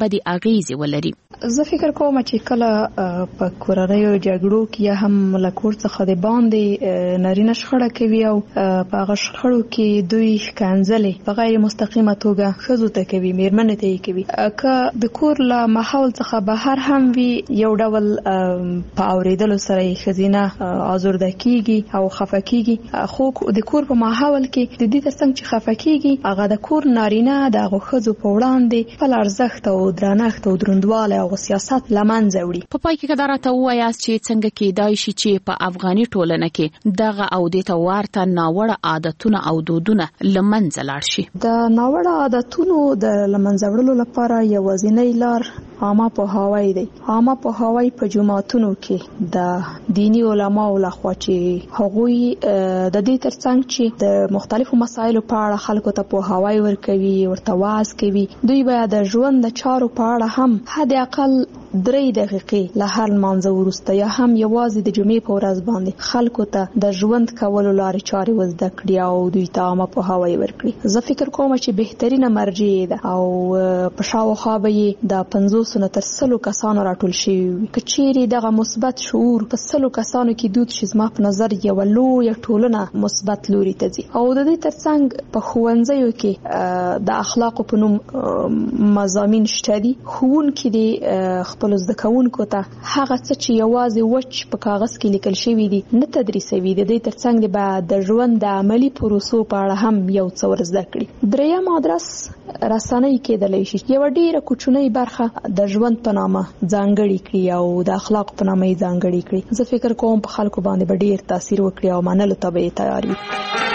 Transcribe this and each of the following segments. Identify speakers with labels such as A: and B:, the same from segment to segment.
A: بدې اغیزې ولري.
B: زه فکر کوم چې کله په کورنیو جګړو کې یا هم له کور څخه د باندې نارینه شخړه کوي او په هغه شخړو کې دوی ښکنځلې په غیر مستقیمه توګه ښځو ته کوي، میرمنې ته یې کوي، که د کور له ماحول څخه بهر هم وي یو ډول په اورېدلو سره یې ښځینه آزرده کېږي او خفه کېږي. خو د کور په ماحول کې د دې ترڅنګ چې خفه کېږي هغه د کور نارینه د هغو ښځو په وړاندې خپل ارزښت او درنښت او دروندوالی او سیاست له منځه وړي.
A: په پای کې که دا راته ووایاست چې څنګه کېدای شي چې په افغاني ټولنه کې دغه او دې ته ورته ناوړه عادتونه او دودونه له منځه لاړ شي.
B: د ناوړه عادتونو د له منځه وړلو لپاره یوازینۍ لار عامه پوهاوی دی. عامه پوهاوی په جماعتونو کې د دینی علماو لخوا چې هغوی د دې ترڅنګ چې د مختلفو مسایلو په اړه خلکو ته پوهاوی ورکوي، ورته وعظ کوي، دوی باید د ژوند د چارو په اړه هم حد اقل 3 دقیقې له هر لمانځه وروسته یا هم یوازې د جمعې په ورځ باندې خلکو ته د ژوند کولو لارې چارې وزده کړي او دوی ته عامه پوهاوی ورکړي. زه فکر کوم چې بهترینه مرجع ده او په شاوخوا به یې د 50 نه تر 100 کسانو راټول شوي وي. که چیرې دغه مثبت شعور په 100 کسانو کې دود شي، زما په نظر یوه لویه ټولنه مثبت لوري ته ځي. او د دې ترڅنګ په ښوونځیو کې د اخلاقو په نوم مضامین شته دي. ښوونکي د خپل زده کوونکو ته هغه څه چې یوازې وچ په کاغذ کې لیکل شوي دي نه تدریسوي. د دې ترڅنګ به د ژوند د عملي پروسو په اړه هم یو څه ور زده کړي. دریم ادرس رسنۍ کېدلی شي یوه ډېره کوچنۍ برخه د ژوند په نامه ځانګړې کړي او د اخلاق په نامه یې ځانګړې کړي. زه فکر کوم په خلکو باندې به ډېر تاثیر وکړي او منلو ته به یې تیار وي.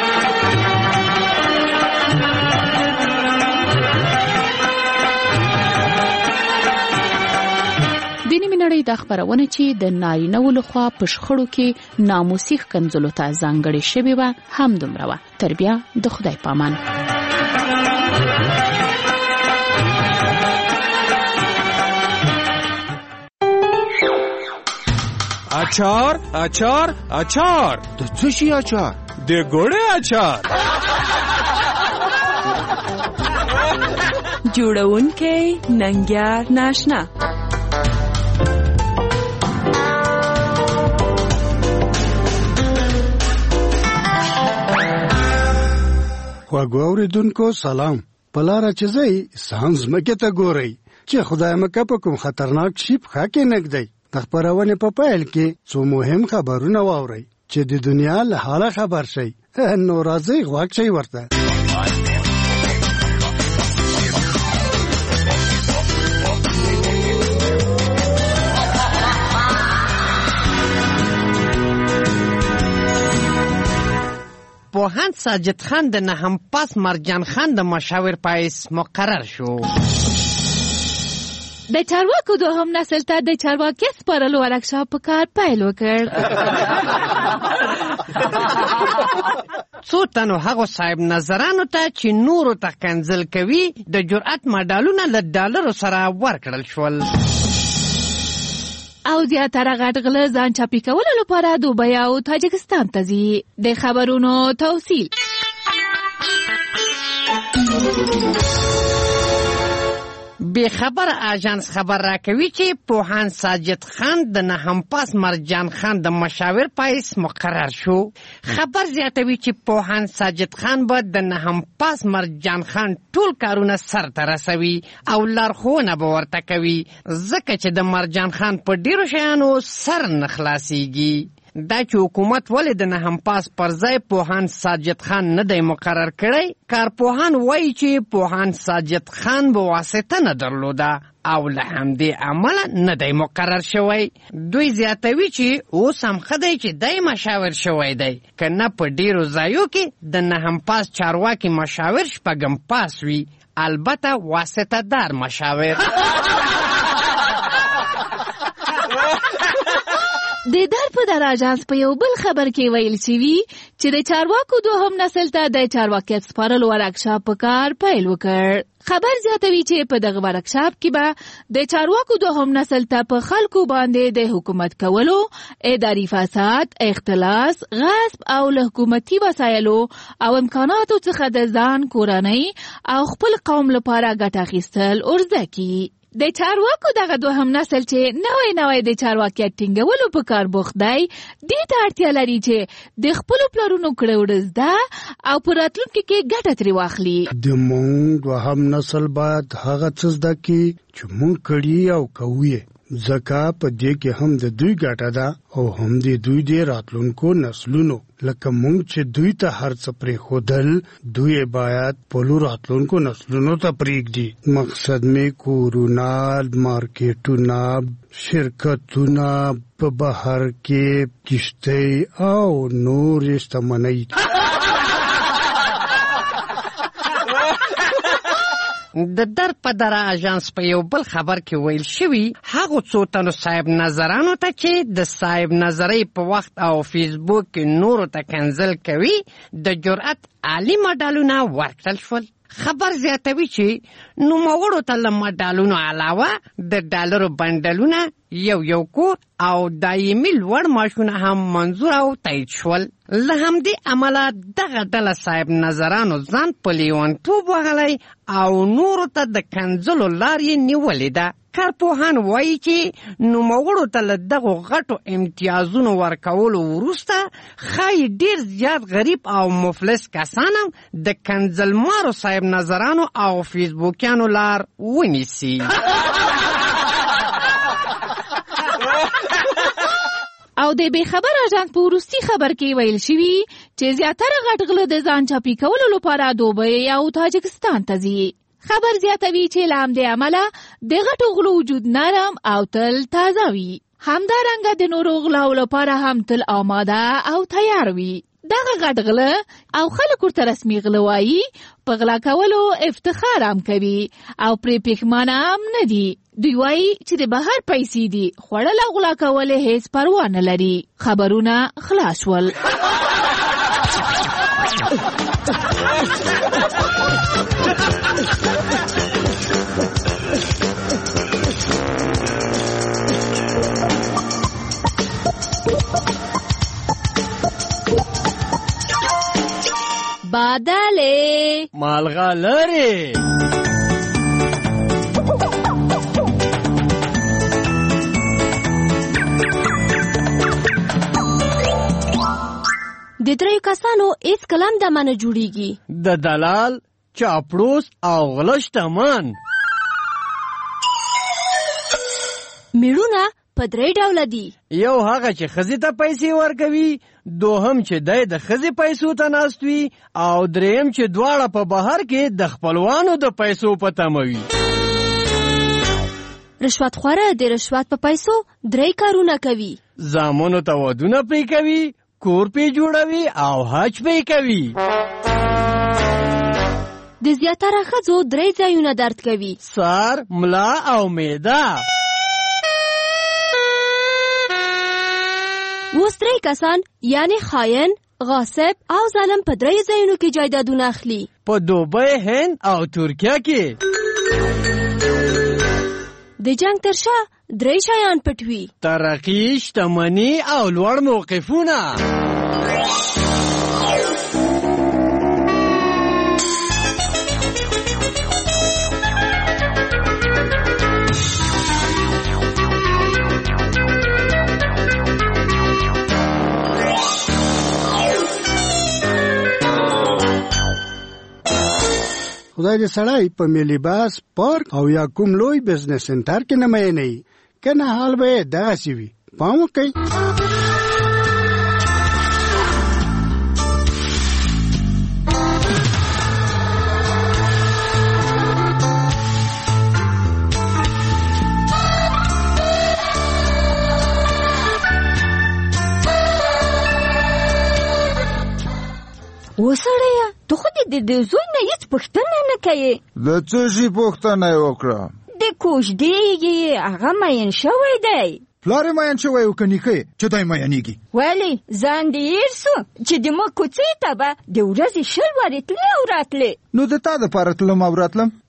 A: د نیمې نړۍ دا خپرونه چې د نارینه‌و لخوا په شخړو کې ناموسي ښکنځلو ته ځانګړې شوې وه همدومره وه. تر بیا د خدای په امان.
C: اچار اچار اچار.
D: د څه شي اچار؟
C: د ګوړې اچار.
E: جوړونکی ننګیار ناشنا.
D: خواږه اوریدونکو سلام. په لاره چې ځئ سهار ځمکې ته ګورئ چې خدای مکه په کوم خطرناک شي پښه کې نږدئ. د خپرونې په پیل کې څو مهم خبرونه واورئ چې د دنیا له حاله خبر شئ. نو راځئ غوږ شئ ورته.
F: پوهاند ساجد خان د نهم پاس مرجان خان د مشاور پایس مقرر شو.
G: د چارواکو دوهم نسل ته د چارواکۍ سپارلو ورکشاپ په کار پیل وکړ.
F: څو تنو هغو صاحب نظرانو ته چې نورو ته ښکنځل کوي د جرأت مډالونه له ډالرو سره ورکړل شول.
G: او زیاتره غټ غله ځان چاپي کولو لپاره دوبۍ او تاجکستان ته ځي. د خبرونو توصیل.
F: بے خبر آژانس خبر راکوي چې پوهاند ساجد خان د نهم پاس مرجان خان د مشاور پایس مقرر شو. خبر زیاتوي چې پوهاند ساجد خان به د نهم پاس مرجان خان ټول کارونه سر ته رسوي او لارښوونه به ورته کوي، ځکه چې د مرجان خان په ډیرو شیانو سر نه خلاصیږي. دا چې حکومت ولې د نهم پاس پر ځای پوهاند ساجد خان نه دی مقرر کړی، کارپوهان وایي چې پوهاند ساجد خان به واسطه نه درلوده او له همدې امله نه دی مقرر شوی. دوی زیاتوي چې اوس هم ښه دی چې دی مشاور شوی دی، که نه په ډیرو ځایو کې د نهم پاس چارواکي مشاور شپږم پاس وي، البته واسطه دار مشاور.
G: د در په در آژانس په یو بل خبر کې ویل شوي چې د چارواکو دوهم نسل ته د چارواکیت سپارلو ورکشاپ په کار پیل وکړ. خبر زیاتوي چې په دغه ورکشاپ کې به د چارواکو دوهم نسل ته په خلکو باندې د حکومت کولو، اداري فساد، اختلاس، غصب او له حکومتي وسایلو او امکاناتو څخه د ځان، کورنۍ او خپل قوم لپاره ګټه اخیستل ورزده کړي. د چارواکو دغه دوهم نسل چې نوی د چارواکیت ټینګولو په کار بوخت دی دې ته اړتیا لري چې د خپلو پلرونو کړه وړه زده او په راتلونکي کې ګټه ترې واخلي.
D: د موږ دوهم نسل باید هغه څه زده کړي چې موږ کړي او کوو یې، ځکه په دې کې هم د دوی ګټه ده او هم د دوی د راتلونکو نسلونو. لکه موږ چې دوی ته هر څه پرېښودل، دوی باید خپلو راتلونکو نسلونو ته پرېږدي. مقصد مې کورونه، مارکیټونه، شرکتونه، په بهر کې کښتۍ او نورې شتمنۍ.
F: د در په دره اژانس په یو بل خبر کې ویل شوي هغو څو تنو صاحب نظرانو ته چې د صاحب نظرۍ په وخت او فیسبوک کې نورو ته کنځل کوي د جرأت عالي مډالونه ورکړل شول. خبر زیاتوي چې نوموړو ته له مډالونو علاوه د ډالرو بنډلونه، یو کور او دایمي لوړ معاشونه هم منظور او تایید شول. له همدې امله دغه ډله صاحب نظرانو ځان په لیونتوب وغلی او نورو ته د کنځلو لار یې نیولې ده. کارپوهان وایي چې نوموړو ته له دغو غټو امتیازونو ورکولو وروسته ښایي ډېر زیات غریب او مفلس کسان هم د کنځلمارو صاحب نظرانو او فیسبوکیانو لار ونیسي.
G: او د بې خبر اژانس په وروستي خبر کې ویل شوي چې زیاتره غټ غله د ځان چاپي کولو لپاره دوبۍ او تاجکستان ته ځي. خبر زیاتوي چې له همدې امله د غټو غلو وجود نرم او تل تازه وي. همدارنګه د نورو غلاو لپاره هم تل آماده او تیار وي. دغه غټ غله او خلک ورته رسمي غله وایي په غلا کولو افتخار هم کوي او پرې پښیمانه هم نه دي. دوی وایي چې د بهر پیسې دي، خوړل او غلا کول هیڅ پروا نه لري. خبرونه خلاص شول. بادله
C: مالغالره
H: د دریو کسانو هیڅ کلم د منه جوړیږي.
C: د دلال، چاپړوس او غلشتمن.
H: میړونه په درې ډوله دي.
C: یو هغه چې ښځې ته پیسې ورکوي، دوهم چې دی د ښځې پیسو ته ناست وي، او دریم چې دواړه په بهر کې د خپلوانو د پیسو په تمه وي.
H: رشوت خوره د رشوت په پیسو درې کارونه کوي.
C: زامنو ته ودونه پرې کوي، کور پې جوړوي او حج پې کوي.
H: د زیاتره ښځو درې ځایونه درد کوي:
C: سر، ملا او معده.
H: اوس درې کسان یعنی خاین، غاصب او ظالم په درې ځایونو کې جایدادونه اخلي:
C: په دوبۍ، هند او ترکیه کې.
H: د جنگ تر شا درې شیان پټ وي:
C: ترقي، شتمني او لوړ موقفونه.
D: خدای دې سړی په ملي باس، پارک او یا کوم لوی بزنس سنټر کې نه مینه کنه حال به داسې وي. پام وکړئ.
H: وسړیه ته خو د زوی نه هیڅ پوښتنه نه کوې.
I: د څه شي پوښتنه یې وکړه؟
H: د کوژدې یې هغه مین شوی دی.
I: پلار یې مین شوی و که نیکه یې چې دی مینېږي؟
H: ولې ځان دې هېر سو چې د ما کوڅې ته به د ورځې 20 ورې تلې او راتلې.
I: نو د تا دپاره تلم او راتلم،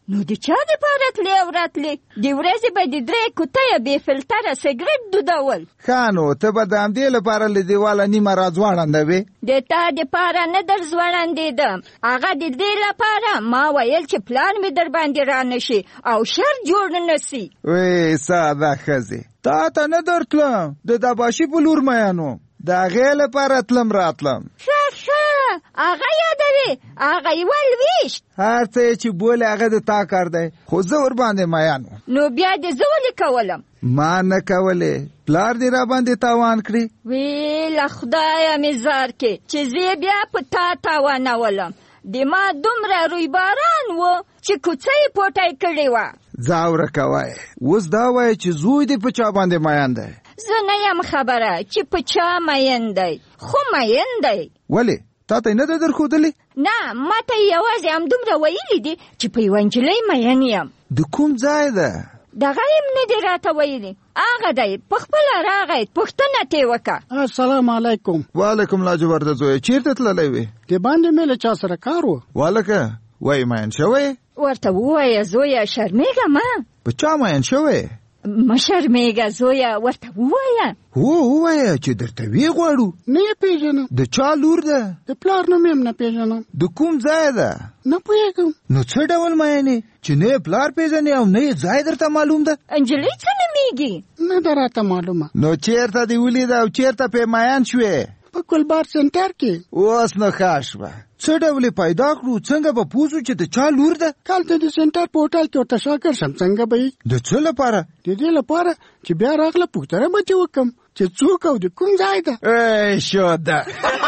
J: نو د چا دپاره تلې او راتلې؟ د ورځې به د 3 کوټۍ بې فلټره سګرټ دودول.
I: ښه نو ته به د همدې لپاره له دیواله نیمه راځوړندوې؟
J: د تا دپاره نه در ځوړندېدم، هغه د دې لپاره ما ویل چې پلان مې در باندې را نشي او شر جوړ نه سي.
I: وی ساده ښځې، تا ته نه درتلم، د دباشي په لور میانو، د هغې لپاره تلم راتلم.
J: ښه هغه یادوي، هغه یې ولویشت.
I: هر څه چې بولې هغه د تا کار دی، خو زه ورباندې میانو.
J: نو بیا دې زه ولې کولم؟
I: ما نه کولې، پلار دې را باندې تاوان کړي.
J: وی له خدایه مې زار کې چې زه بیا په تا تاوانولم. د ما دومره روی باران و چې کوڅه یې پوټی کړې وه.
I: ځاوره کوی، اوس دا وایه چې زوی دې په چا باندې مین دی؟
J: زه نه یم خبره چې په چا مین دی، خو مین دی.
I: ولې تا ته نه ده درښودلې؟
J: نه، ما ته یې یوازې همدومره ویلي دي چې په یوه نجلۍ مین یم.
I: د کوم ځای ده؟
J: دغه یې نه دي راته ویلي، هغه دی په خپله راغی، پوښتنه ترې وکړه.
D: السلام علیکم.
I: وعلیکم لاجورده زویه، چېرته تللی وې؟
D: د باندې مې له چا سره کار و.
I: والکه وایي مین شوی؟
J: ورته ووایه زویه شرمېږه مه.
I: په چا مین شوی؟
J: مه شرمېږه زویه، ورته ووایه.
I: ووایه چې درته وی غواړو.
D: نه یې پېژنم.
I: د چا لور ده؟
D: د پلار نوم یې هم نه پېژنم.
I: د کوم ځای ده؟
D: نه پوهېږم.
I: نو څه ډول مینې چې نه یې پلار پېژنې او نه یې ځای درته معلوم ده؟
J: نجلۍ څه نومېږي؟
D: نه ده راته معلومه.
I: نو چېرته دې ولیده او چېرته پې مین شوې؟
D: په ګلبار سنټر کې.
I: اوس نو ښه شوه. څه ډول پیدا کړو؟ څنګه به پوه شو چې د چا لور ده؟
D: کالته د سنټر په هوټل کې ورته شاګر شم. څنګه به یې؟
I: د څه لپاره؟
D: د دې لپاره چې بیا راغله پوښتنه به چې وکړم چې څوک او د کوم ځای ده.
I: شوده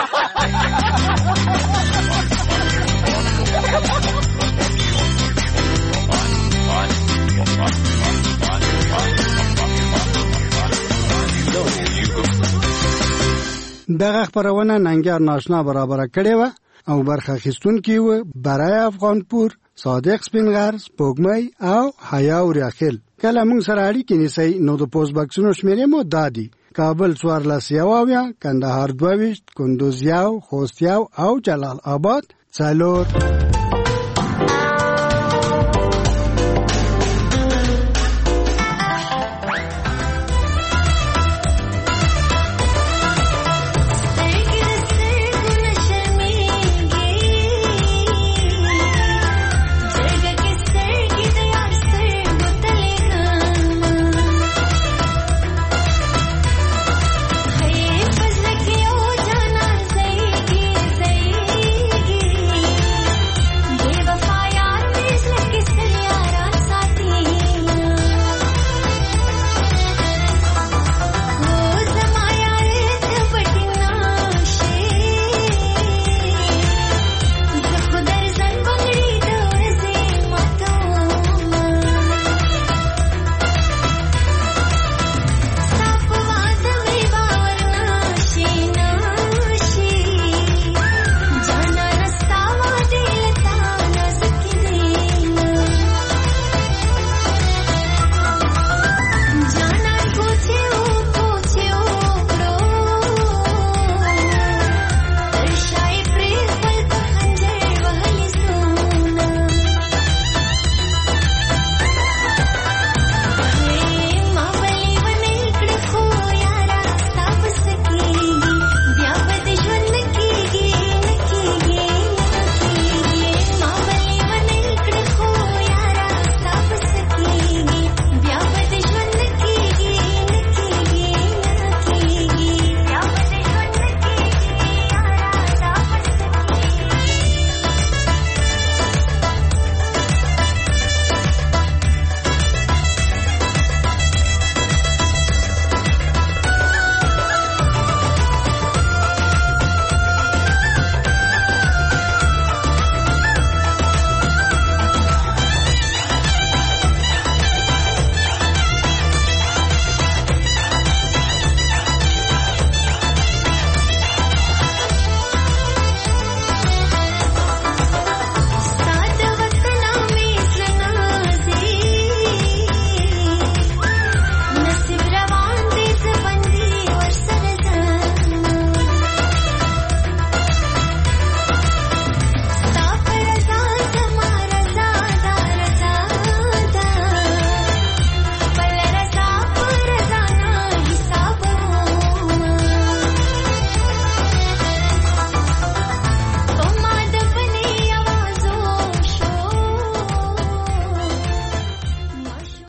D: دغه خبرونه ننګیار ناشنا برابر کړې و او برخه اخیستونکي و برای افغانپور، صادق سپینغر، سپوږمۍ او حیا وریاخیل. کله موږ سره اړیکې نیسئ نو د پوسټ باکسونو شمیرې مو دادي: کابل 14 کندهار 22، کندوز 1، خوست 1 او جلال آباد 4.